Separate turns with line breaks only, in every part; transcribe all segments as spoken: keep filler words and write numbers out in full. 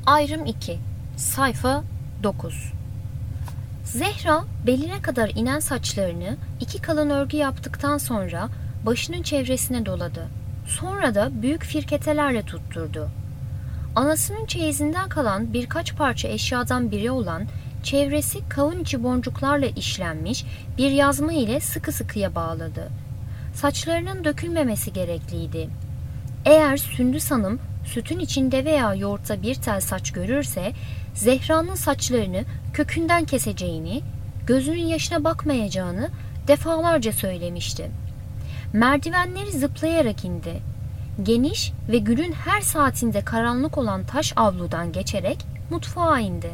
Ayrım iki. Sayfa dokuz. Zehra beline kadar inen saçlarını iki kalın örgü yaptıktan sonra başının çevresine doladı. Sonra da büyük firketelerle tutturdu. Anasının çeyizinden kalan birkaç parça eşyadan biri olan çevresi kavun içi boncuklarla işlenmiş bir yazma ile sıkı sıkıya bağladı. Saçlarının dökülmemesi gerekliydi. Eğer Sündüs Hanım sütün içinde veya yoğurtta bir tel saç görürse Zehra'nın saçlarını kökünden keseceğini, gözünün yaşına bakmayacağını defalarca söylemişti. Merdivenleri zıplayarak indi. Geniş ve günün her saatinde karanlık olan taş avludan geçerek mutfağa indi.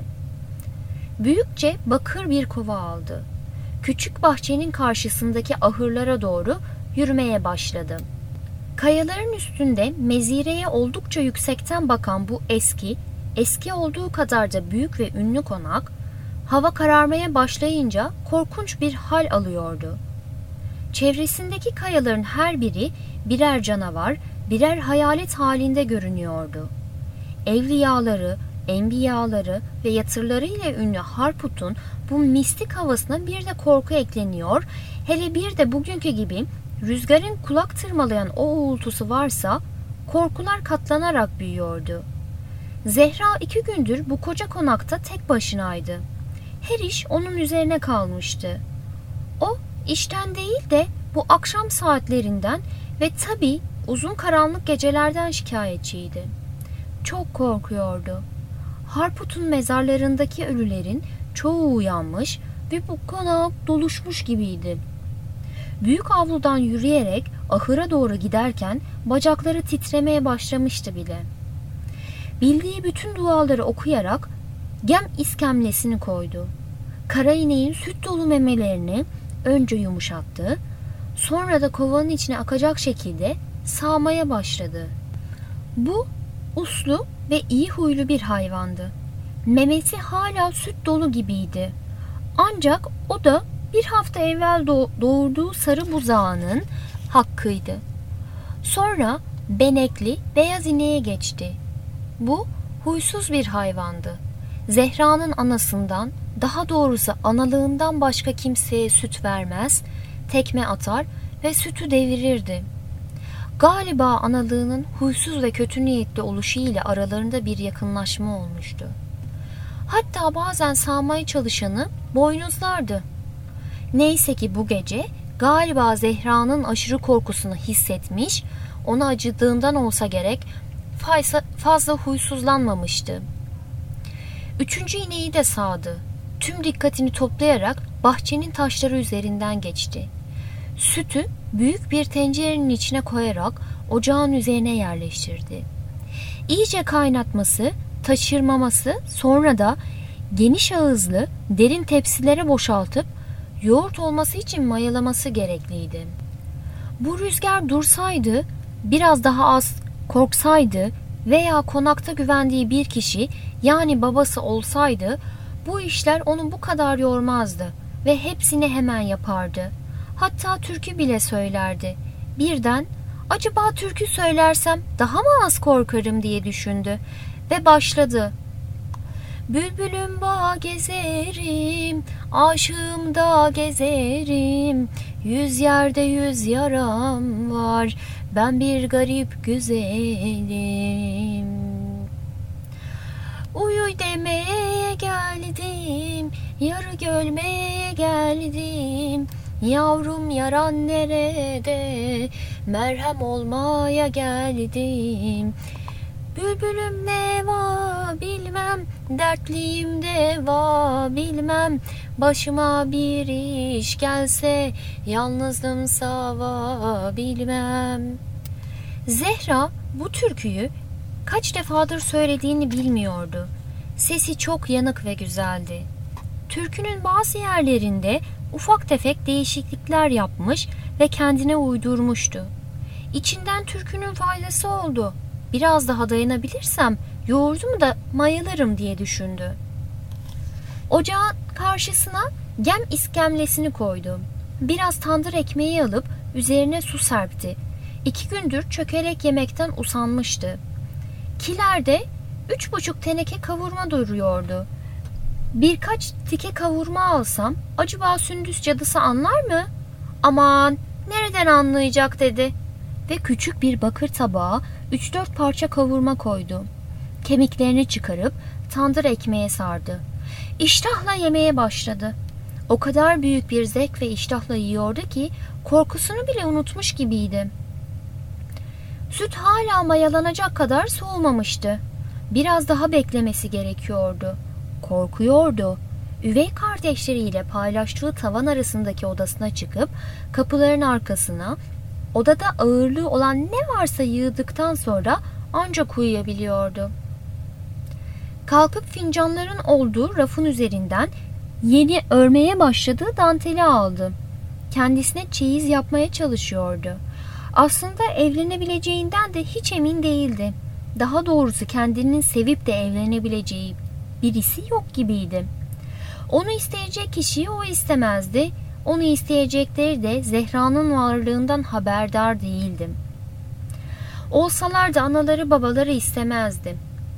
Büyükçe bakır bir kova aldı. Küçük bahçenin karşısındaki ahırlara doğru yürümeye başladı. Kayaların üstünde mezireye oldukça yüksekten bakan bu eski, eski olduğu kadar da büyük ve ünlü konak, hava kararmaya başlayınca korkunç bir hal alıyordu. Çevresindeki kayaların her biri birer canavar, birer hayalet halinde görünüyordu. Evliyaları, enbiyaları ve yatırlarıyla ünlü Harput'un bu mistik havasına bir de korku ekleniyor, hele bir de bugünkü gibi rüzgarın kulak tırmalayan o uğultusu varsa korkular katlanarak büyüyordu. Zehra iki gündür bu koca konakta tek başınaydı. Her iş onun üzerine kalmıştı. O işten değil de bu akşam saatlerinden ve tabii uzun karanlık gecelerden şikayetçiydi. Çok korkuyordu. Harput'un mezarlarındaki ölülerin çoğu uyanmış ve bu konak doluşmuş gibiydi. Büyük avludan yürüyerek ahıra doğru giderken bacakları titremeye başlamıştı bile. Bildiği bütün duaları okuyarak gem iskemlesini koydu. Kara ineğin süt dolu memelerini önce yumuşattı, sonra da kovanın içine akacak şekilde sağmaya başladı. Bu uslu ve iyi huylu bir hayvandı. Memesi hala süt dolu gibiydi. Ancak o da bir hafta evvel doğurduğu sarı buzağının hakkıydı. Sonra benekli beyaz ineğe geçti. Bu huysuz bir hayvandı. Zehra'nın anasından, daha doğrusu analığından başka kimseye süt vermez, tekme atar ve sütü devirirdi. Galiba analığının huysuz ve kötü niyetli oluşu ile aralarında bir yakınlaşma olmuştu. Hatta bazen sağmaya çalışanı boynuzlardı. Neyse ki bu gece galiba Zehra'nın aşırı korkusunu hissetmiş, ona acıdığından olsa gerek fazla, fazla huysuzlanmamıştı. Üçüncü ineği de sağdı. Tüm dikkatini toplayarak bahçenin taşları üzerinden geçti. Sütü büyük bir tencerenin içine koyarak ocağın üzerine yerleştirdi. İyice kaynatması, taşırmaması, sonra da geniş ağızlı derin tepsilere boşaltıp yoğurt olması için mayalaması gerekliydi. Bu rüzgar dursaydı, biraz daha az korksaydı veya konakta güvendiği bir kişi, yani babası olsaydı, bu işler onu bu kadar yormazdı ve hepsini hemen yapardı. Hatta türkü bile söylerdi. Birden acaba türkü söylersem daha mı az korkarım diye düşündü ve başladı. Bülbülüm bağ gezerim, aşığım da gezerim, yüz yerde yüz yaram var, ben bir garip güzelim. Uyuy demeye geldim, yarı gölmeye geldim, yavrum yaran nerede, merhem olmaya geldim. Bülbülüm ne va bilmem, dertliyim de va bilmem, başıma bir iş gelse, yalnızlımsa va bilmem. Zehra bu türküyü kaç defadır söylediğini bilmiyordu. Sesi çok yanık ve güzeldi. Türkünün bazı yerlerinde ufak tefek değişiklikler yapmış ve kendine uydurmuştu. İçinden türkünün faydası oldu. Biraz daha dayanabilirsem yoğurdumu da mayalarım diye düşündü. Ocağın karşısına gem iskemlesini koydu. Biraz tandır ekmeği alıp üzerine su serpti. İki gündür çökelek yemekten usanmıştı. Kilerde üç buçuk teneke kavurma duruyordu. Birkaç tike kavurma alsam acaba Sündüz cadısı anlar mı? Aman nereden anlayacak dedi ve küçük bir bakır tabağa üç dört parça kavurma koydu. Kemiklerini çıkarıp tandır ekmeğe sardı. İştahla yemeye başladı. O kadar büyük bir zevk ve iştahla yiyordu ki korkusunu bile unutmuş gibiydi. Süt hala mayalanacak kadar soğumamıştı. Biraz daha beklemesi gerekiyordu. Korkuyordu. Üvey kardeşleriyle paylaştığı tavan arasındaki odasına çıkıp kapıların arkasına, odada ağırlığı olan ne varsa yığdıktan sonra ancak uyuyabiliyordu. Kalkıp fincanların olduğu rafın üzerinden yeni örmeye başladığı danteli aldı. Kendisine çeyiz yapmaya çalışıyordu. Aslında evlenebileceğinden de hiç emin değildi. Daha doğrusu kendinin sevip de evlenebileceği birisi yok gibiydi. Onu isteyecek kişiyi o istemezdi. Onu isteyecekleri de Zehra'nın varlığından haberdar değildi. Olsalar da anaları babaları istemezdi.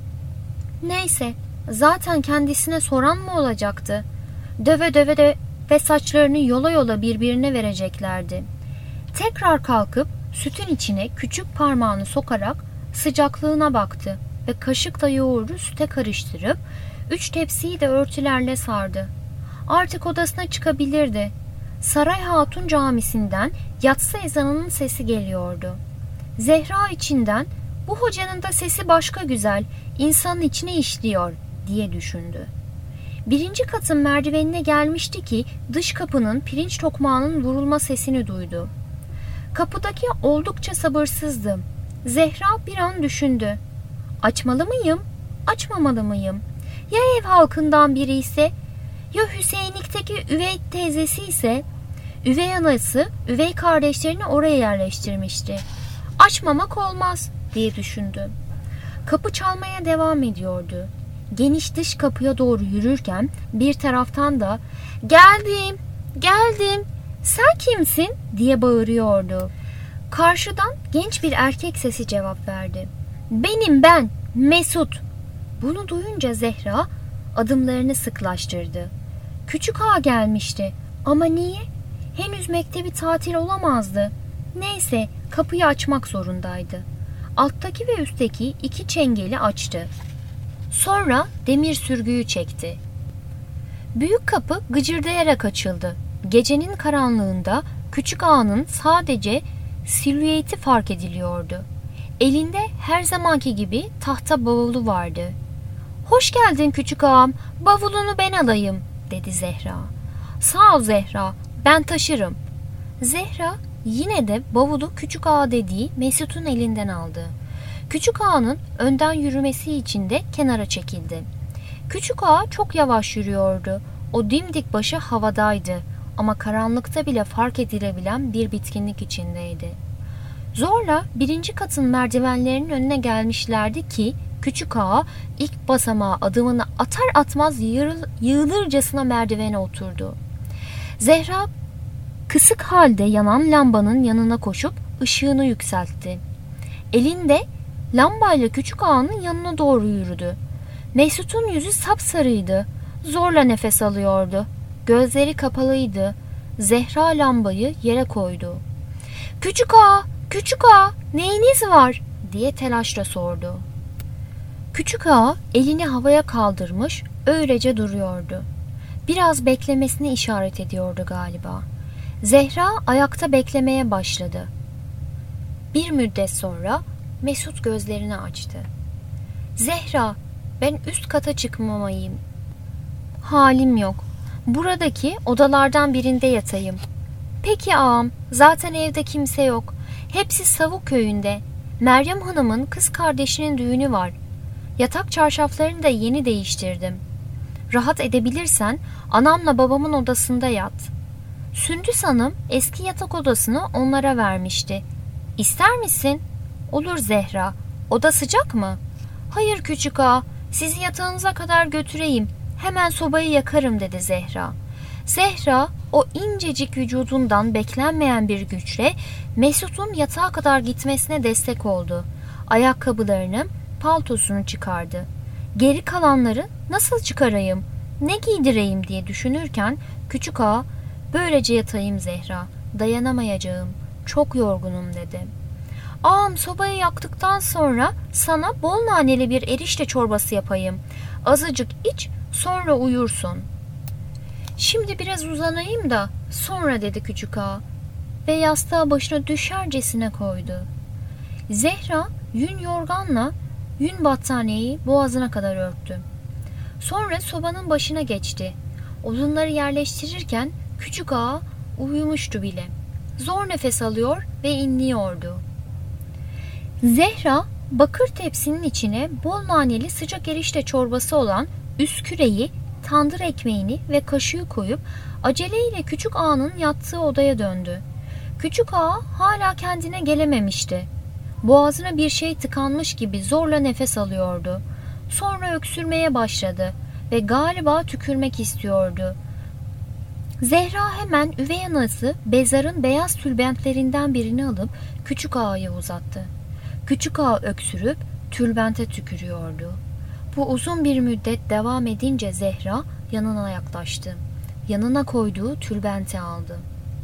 Neyse, zaten kendisine soran mı olacaktı? Döve döve de ve saçlarını yola yola birbirine vereceklerdi. Tekrar kalkıp sütün içine küçük parmağını sokarak sıcaklığına baktı ve kaşıkla yoğurdu süte karıştırıp üç tepsiyi de örtülerle sardı. Artık odasına çıkabilirdi. Saray Hatun camisinden yatsı ezanının sesi geliyordu. Zehra içinden bu hocanın da sesi başka güzel, insanın içine işliyor diye düşündü. Birinci katın merdivenine gelmişti ki dış kapının pirinç tokmağının vurulma sesini duydu. Kapıdaki oldukça sabırsızdı. Zehra bir an düşündü. Açmalı mıyım? Açmamalı mıyım? Ya ev halkından biri ise? Ya Hüseyinlik'teki üvey teyzesi ise? Üvey anası, üvey kardeşlerini oraya yerleştirmişti. Açmamak olmaz diye düşündü. Kapı çalmaya devam ediyordu. Geniş dış kapıya doğru yürürken bir taraftan da "Geldim, geldim, sen kimsin?" diye bağırıyordu. Karşıdan genç bir erkek sesi cevap verdi. "Benim ben, Mesut." Bunu duyunca Zehra adımlarını sıklaştırdı. Küçük ağa gelmişti ama niye? Henüz mektebi tatil olamazdı. Neyse, kapıyı açmak zorundaydı. Alttaki ve üstteki iki çengeli açtı. Sonra demir sürgüyü çekti. Büyük kapı gıcırdayarak açıldı. Gecenin karanlığında küçük ağanın sadece silüeti fark ediliyordu. Elinde her zamanki gibi tahta bavulu vardı. "Hoş geldin küçük ağam, bavulunu ben alayım," dedi Zehra. "Sağ ol Zehra, ben taşırım." Zehra yine de bavulu küçük ağa dediği Mesut'un elinden aldı. Küçük ağanın önden yürümesi için de kenara çekildi. Küçük ağa çok yavaş yürüyordu. O dimdik başı havadaydı ama karanlıkta bile fark edilebilen bir bitkinlik içindeydi. Zorla birinci katın merdivenlerinin önüne gelmişlerdi ki küçük ağa ilk basamağa adımını atar atmaz yığıl, yığılırcasına merdivene oturdu. Zehra kısık halde yanan lambanın yanına koşup ışığını yükseltti. Elinde lambayla küçük ağanın yanına doğru yürüdü. Mesut'un yüzü sapsarıydı. Zorla nefes alıyordu. Gözleri kapalıydı. Zehra lambayı yere koydu. "Küçük ağa, küçük ağa, neyiniz var?" diye telaşla sordu. Küçük ağa elini havaya kaldırmış, öylece duruyordu. Biraz beklemesini işaret ediyordu galiba. Zehra ayakta beklemeye başladı. Bir müddet sonra Mesut gözlerini açtı. "Zehra, ben üst kata çıkmamayım. Halim yok. Buradaki odalardan birinde yatayım." "Peki ağam, zaten evde kimse yok. Hepsi Savuk köyünde. Meryem Hanım'ın kız kardeşinin düğünü var. Yatak çarşaflarını da yeni değiştirdim. Rahat edebilirsen anamla babamın odasında yat." Sündüs Hanım eski yatak odasını onlara vermişti. "İster misin?" "Olur Zehra. Oda sıcak mı?" "Hayır küçük ağa, sizi yatağınıza kadar götüreyim. Hemen sobayı yakarım," dedi Zehra. Zehra o incecik vücudundan beklenmeyen bir güçle Mesut'un yatağa kadar gitmesine destek oldu. Ayakkabılarını, paltosunu çıkardı. Geri kalanları nasıl çıkarayım, ne giydireyim diye düşünürken küçük ağa, böylece yatayım Zehra, dayanamayacağım, çok yorgunum dedi. Ağam, sobayı yaktıktan sonra sana bol naneli bir erişte çorbası yapayım. Azıcık iç, sonra uyursun. Şimdi biraz uzanayım da sonra dedi küçük ağa ve yastığa başına düşercesine koydu. Zehra yün yorganla yün battaniyeyi boğazına kadar örttü. Sonra sobanın başına geçti. Odunları yerleştirirken küçük ağa uyumuştu bile. Zor nefes alıyor ve inliyordu. Zehra bakır tepsinin içine bol naneli sıcak erişte çorbası olan üsküreyi, tandır ekmeğini ve kaşığı koyup aceleyle küçük ağanın yattığı odaya döndü. Küçük ağa hala kendine gelememişti. Boğazına bir şey tıkanmış gibi zorla nefes alıyordu. Sonra öksürmeye başladı ve galiba tükürmek istiyordu. Zehra hemen üvey anası Bezar'ın beyaz tülbentlerinden birini alıp küçük ağaya uzattı. Küçük ağa öksürüp tülbente tükürüyordu. Bu uzun bir müddet devam edince Zehra yanına yaklaştı. Yanına koyduğu tülbenti aldı.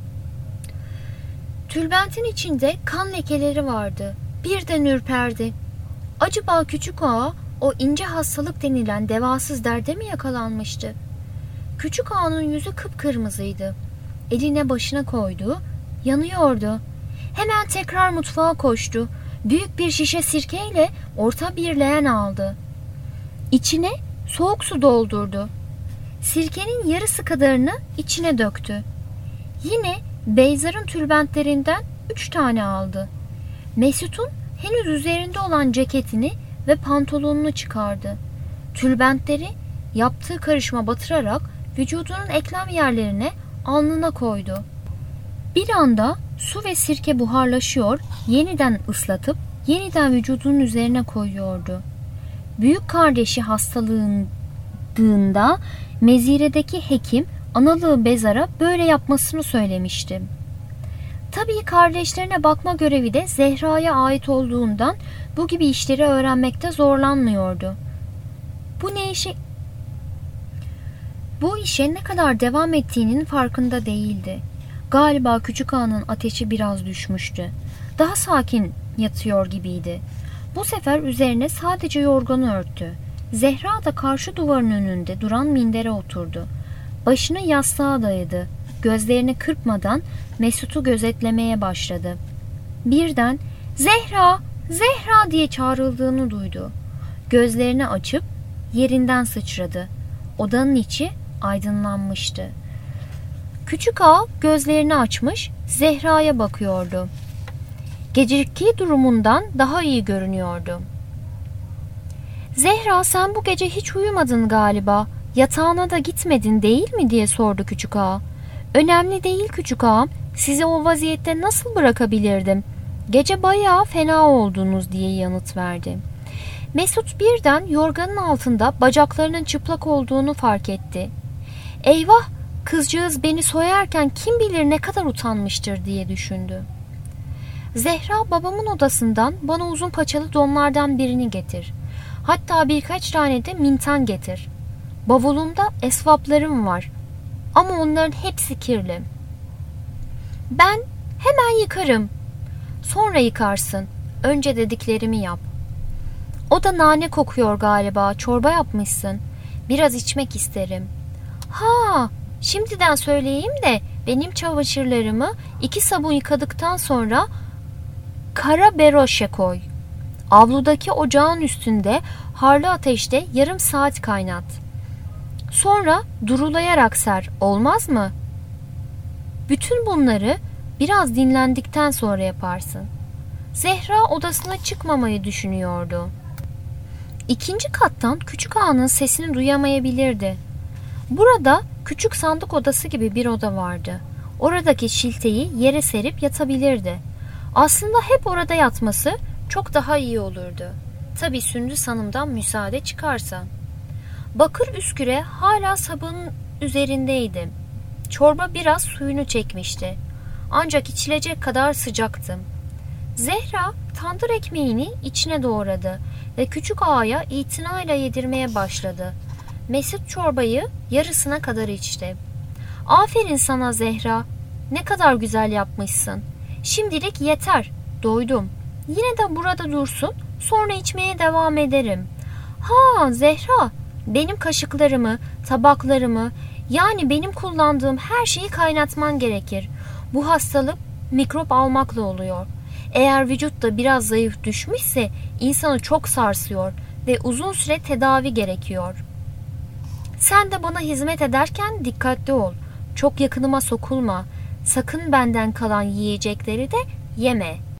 Tülbentin içinde kan lekeleri vardı. Birden ürperdi. Acaba küçük ağa o ince hastalık denilen devasız derde mi yakalanmıştı? Küçük ağanın yüzü kıpkırmızıydı. Eline başına koydu, yanıyordu. Hemen tekrar mutfağa koştu. Büyük bir şişe sirkeyle orta bir leğen aldı. İçine soğuk su doldurdu. Sirkenin yarısı kadarını içine döktü. Yine Beyzar'ın tülbentlerinden üç tane aldı. Mesut'un henüz üzerinde olan ceketini ve pantolonunu çıkardı. Tülbentleri yaptığı karışıma batırarak vücudunun eklem yerlerine, alnına koydu. Bir anda su ve sirke buharlaşıyor, yeniden ıslatıp yeniden vücudunun üzerine koyuyordu. Büyük kardeşi hastalığında meziredeki hekim analığı Bezar'a böyle yapmasını söylemişti. Tabii kardeşlerine bakma görevi de Zehra'ya ait olduğundan bu gibi işleri öğrenmekte zorlanmıyordu. Bu ne işe Bu işe ne kadar devam ettiğinin farkında değildi. Galiba küçük ağanın ateşi biraz düşmüştü. Daha sakin yatıyor gibiydi. Bu sefer üzerine sadece yorganı örttü. Zehra da karşı duvarın önünde duran mindere oturdu. Başını yastığa dayadı. Gözlerini kırpmadan Mesut'u gözetlemeye başladı. Birden "Zehra! Zehra!" diye çağrıldığını duydu. Gözlerini açıp yerinden sıçradı. Odanın içi aydınlanmıştı. Küçük ağa gözlerini açmış Zehra'ya bakıyordu. Geceki durumundan daha iyi görünüyordu. "Zehra, sen bu gece hiç uyumadın galiba. Yatağına da gitmedin değil mi?" diye sordu küçük ağa. "Önemli değil küçük ağam. Sizi o vaziyette nasıl bırakabilirdim? Gece bayağı fena oldunuz," diye yanıt verdi. Mesut birden yorganın altında bacaklarının çıplak olduğunu fark etti. "Eyvah! Kızcağız beni soyarken kim bilir ne kadar utanmıştır," diye düşündü. "Zehra, babamın odasından bana uzun paçalı donlardan birini getir. Hatta birkaç tane de mintan getir. Bavulumda esvaplarım var. Ama onların hepsi kirli." "Ben hemen yıkarım." "Sonra yıkarsın. Önce dediklerimi yap." "O da nane kokuyor galiba. Çorba yapmışsın. Biraz içmek isterim." "Ha, şimdiden söyleyeyim de benim çamaşırlarımı iki sabun yıkadıktan sonra kara beroşe koy. Avludaki ocağın üstünde harlı ateşte yarım saat kaynat. Sonra durulayarak ser, olmaz mı? Bütün bunları biraz dinlendikten sonra yaparsın." Zehra odasına çıkmamayı düşünüyordu. İkinci kattan küçük ağanın sesini duyamayabilirdi. Burada küçük sandık odası gibi bir oda vardı. Oradaki şilteyi yere serip yatabilirdi. Aslında hep orada yatması çok daha iyi olurdu. Tabii Sündüs Hanım'dan müsaade çıkarsa. Bakır üsküre hala sabunun üzerindeydi. Çorba biraz suyunu çekmişti. Ancak içilecek kadar sıcaktı. Zehra tandır ekmeğini içine doğradı ve küçük ağaya itinayla yedirmeye başladı. Mesut çorbayı yarısına kadar içti. "Aferin sana Zehra, ne kadar güzel yapmışsın. Şimdilik yeter, doydum. Yine de burada dursun, sonra içmeye devam ederim. Ha Zehra, benim kaşıklarımı, tabaklarımı, yani benim kullandığım her şeyi kaynatman gerekir. Bu hastalık mikrop almakla oluyor. Eğer vücutta biraz zayıf düşmüşse insanı çok sarsıyor ve uzun süre tedavi gerekiyor. Sen de bana hizmet ederken dikkatli ol. Çok yakınıma sokulma. Sakın benden kalan yiyecekleri de yeme."